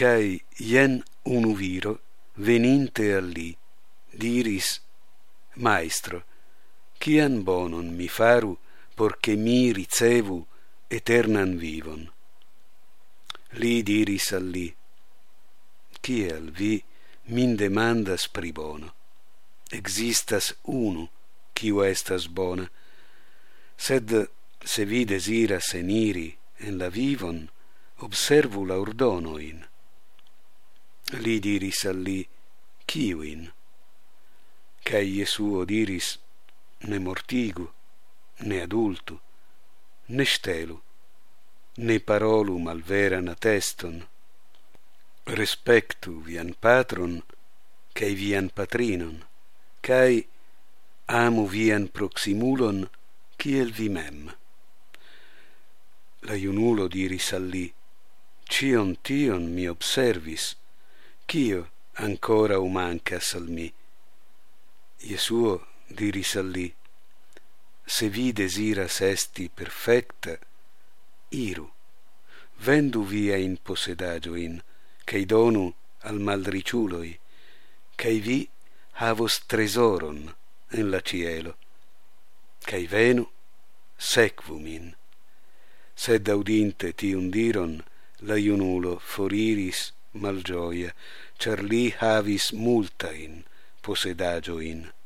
cae ien unu viro veninte alli diris: Maestro, chian bonon mi faru porche mi ricevu eternan vivon? Li diris alli: Kiel vi min demandas pri bono? Existas unu quiu estas bona, sed se vi desiras eniri en la vivon, observu la ordonoin. Li diris alli: Kiuin? Cae Iesuo diris: Ne mortigu, ne adultu, ne stelu, ne parolu malveran atteston, respectu vian patron cae vian patrinon, cae amu vian proximulon kiel vi mem. La junulo diris alli: Cion tion mi observis, cio ancora mancas al mi? Iesuo diris alli: Se vi desiras esti perfecta, iru, vendu via in possedagioin, cae donu al malriciuloi, cae vi havos tresoron en la cielo, cae venu, sequu min. Sed audinte tiun diron, la junulo foriris malgioia, char li havis multain possedagioin.